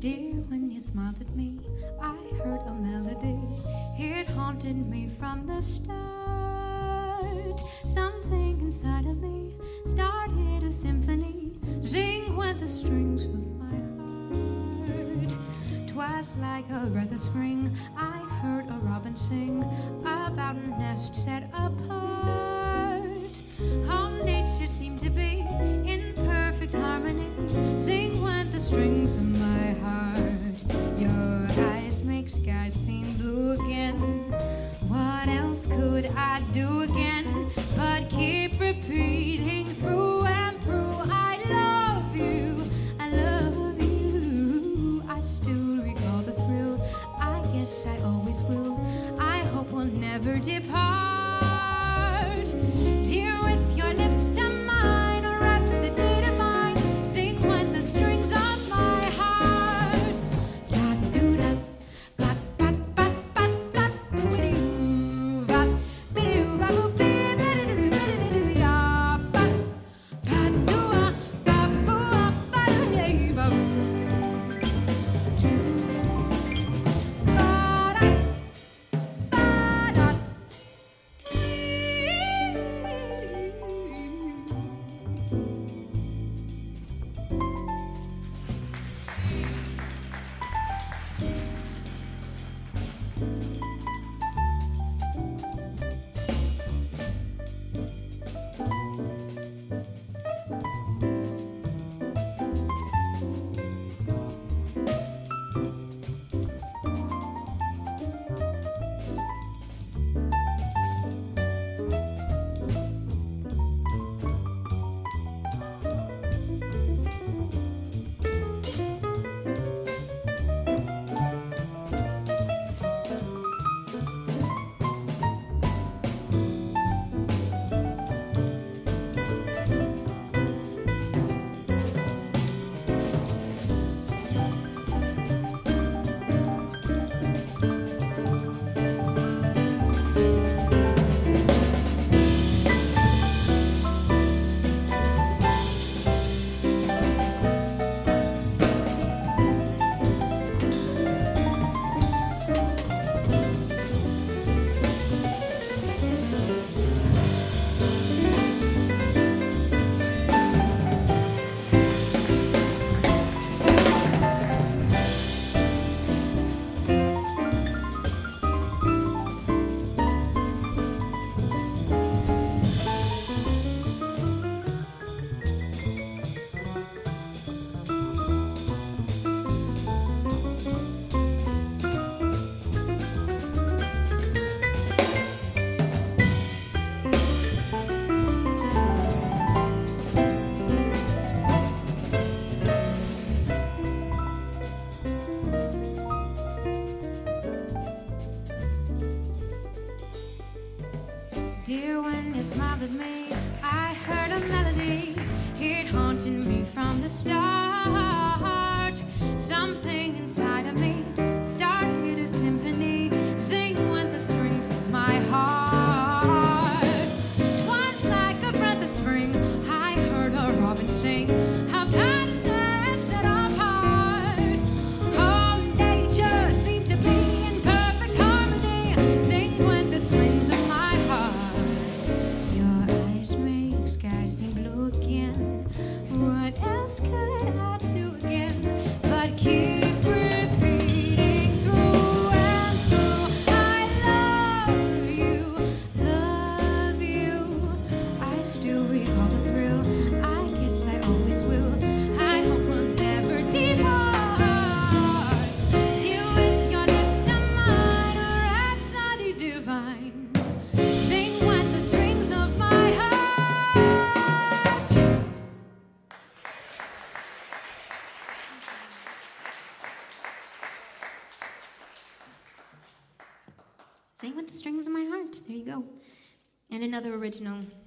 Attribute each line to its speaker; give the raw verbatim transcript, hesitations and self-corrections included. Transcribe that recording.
Speaker 1: Dear, when you smiled at me, I heard a melody. It haunted me from the start. Something inside of me started a symphony. Zing went the strings of my heart. 'Twas like a breath of spring. I heard a robin sing about a nest set apart. All nature seemed to be in perfect harmony. Zing went the strings of my heart. Your eyes make skies seem blue again. What else could I do again but keep repeating through and through? I love you, I love you. I still recall the thrill. I guess I always will. I hope we'll never depart. Dear, with your lips to mine, a rhapsody divine. Sing when the strings of my heart. La do da, ba ba ba ba ba, boo ba, bidoo ba boo bee, bidoo bidoo ba, ba ba doo ba boo ba doo ba boo. Dear, when you smiled at me, I heard a melody. It haunted me from the start. Something inside of me started a symphony. Sing went the strings of my heart. 'Twas like a breath of spring. I heard a robin sing about a nest set apart. All nature seemed to be in perfect harmony. Sing went the strings of my heart. Your eyes make skies seem blue again. What else could I do again but keep repeating through and through? I love you, love you. I still recall the thrill. I guess I always will. I hope we'll never depart. Deal with your lips to mine, a rhapsody divine. Sing when the strings of my heart. Sing with the strings of my heart. There you go. And another original